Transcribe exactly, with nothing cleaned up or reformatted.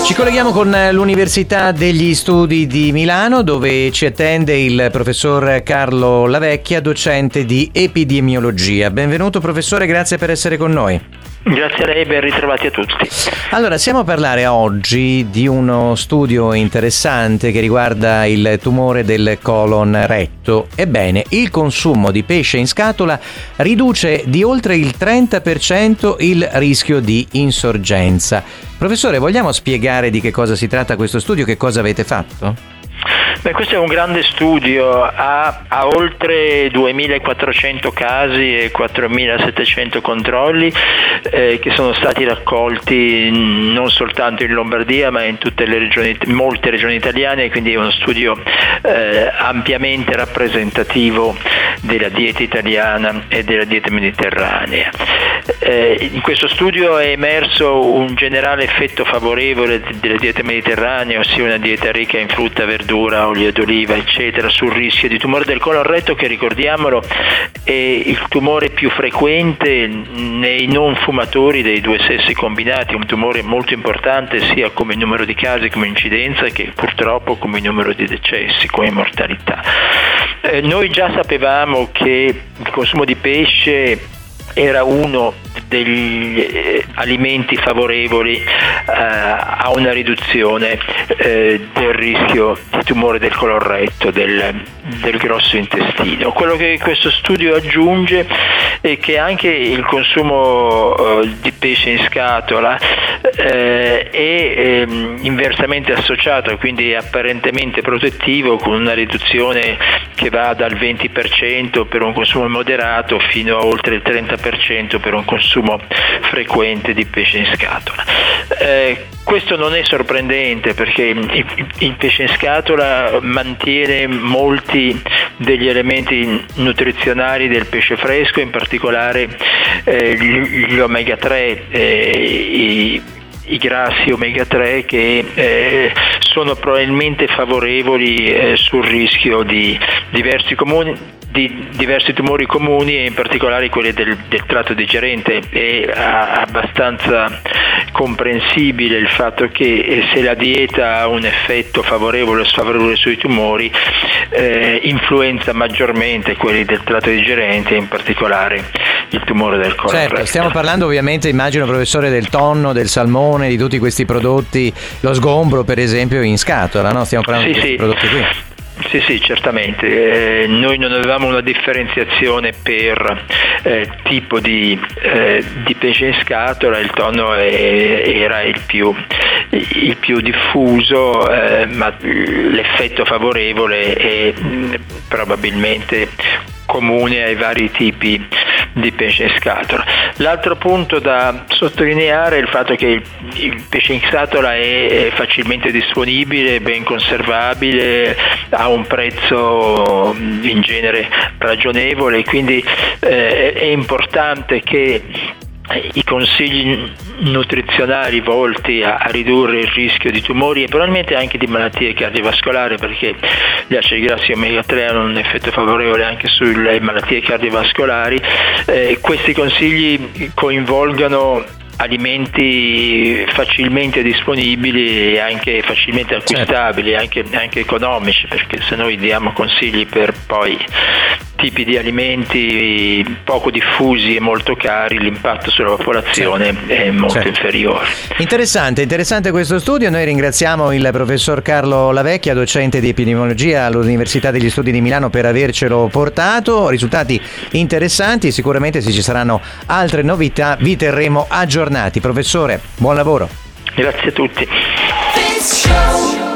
Ci colleghiamo con l'Università degli Studi di Milano, dove ci attende il professor Carlo Lavecchia, docente di epidemiologia. Benvenuto professore, grazie per essere con noi. Grazie a lei, ben ritrovati a tutti. Allora, stiamo a parlare oggi di uno studio interessante che riguarda il tumore del colon retto. Ebbene, il consumo di pesce in scatola riduce di oltre il trenta per cento il rischio di insorgenza. Professore, vogliamo spiegare di che cosa si tratta questo studio, che cosa avete fatto? Beh, questo è un grande studio, ha, ha oltre duemilaquattrocento casi e quattromilasettecento controlli eh, che sono stati raccolti non soltanto in Lombardia ma in tutte le regioni, molte regioni italiane, quindi è uno studio eh, ampiamente rappresentativo della dieta italiana e della dieta mediterranea. Eh, in questo studio è emerso un generale effetto favorevole della dieta mediterranea, ossia una dieta ricca in frutta, verdura, olio d'oliva, eccetera, sul rischio di tumore del colon retto, che, ricordiamolo, è il tumore più frequente nei non fumatori dei due sessi combinati, un tumore molto importante sia come numero di casi, come incidenza, che purtroppo come numero di decessi, come mortalità. Eh, noi già sapevamo che il consumo di pesce era uno degli eh, alimenti favorevoli eh, a una riduzione eh, del rischio di tumore del colon retto, del, del grosso intestino. Quello che questo studio aggiunge è che anche il consumo eh, di pesce in scatola eh, è eh, inversamente associato, quindi apparentemente protettivo, con una riduzione che va dal venti per cento per un consumo moderato fino a oltre il trenta per cento per un consumo frequente di pesce in scatola. Eh, questo non è sorprendente, perché il, il pesce in scatola mantiene molti degli elementi nutrizionali del pesce fresco, in particolare eh, gli, gli omega tre, eh, i, i grassi omega tre, che eh, sono probabilmente favorevoli eh, sul rischio di diversi comuni di diversi tumori comuni, e in particolare quelli del, del tratto digerente. È abbastanza comprensibile il fatto che se la dieta ha un effetto favorevole o sfavorevole sui tumori, eh, influenza maggiormente quelli del tratto digerente, in particolare il tumore del colon retto. Certo, stiamo parlando ovviamente, immagino professore, del tonno, del salmone, di tutti questi prodotti, lo sgombro per esempio in scatola, no? Stiamo parlando sì, di questi sì. prodotti qui. Sì, sì, certamente. Eh, noi non avevamo una differenziazione per eh, tipo di, eh, di pesce in scatola. Il tonno è, era il più, il più diffuso, eh, ma l'effetto favorevole è mh, probabilmente comune ai vari tipi di pesce in scatola. L'altro punto da sottolineare è il fatto che il, il pesce in scatola è, è facilmente disponibile, ben conservabile, ha un prezzo in genere ragionevole, quindi eh, è importante che i consigli nutrizionali volti a, a ridurre il rischio di tumori e probabilmente anche di malattie cardiovascolari, perché gli acidi grassi omega tre hanno un effetto favorevole anche sulle malattie cardiovascolari. Eh, questi consigli coinvolgano alimenti facilmente disponibili e anche facilmente acquistabili, certo. anche, anche economici, perché se noi diamo consigli per poi tipi di alimenti poco diffusi e molto cari, l'impatto sulla popolazione certo. è molto certo. inferiore. Interessante, interessante questo studio. Noi ringraziamo il professor Carlo Lavecchia, docente di epidemiologia all'Università degli Studi di Milano, per avercelo portato. Risultati interessanti, sicuramente se ci saranno altre novità vi terremo aggiornati. Professore, buon lavoro. Grazie a tutti.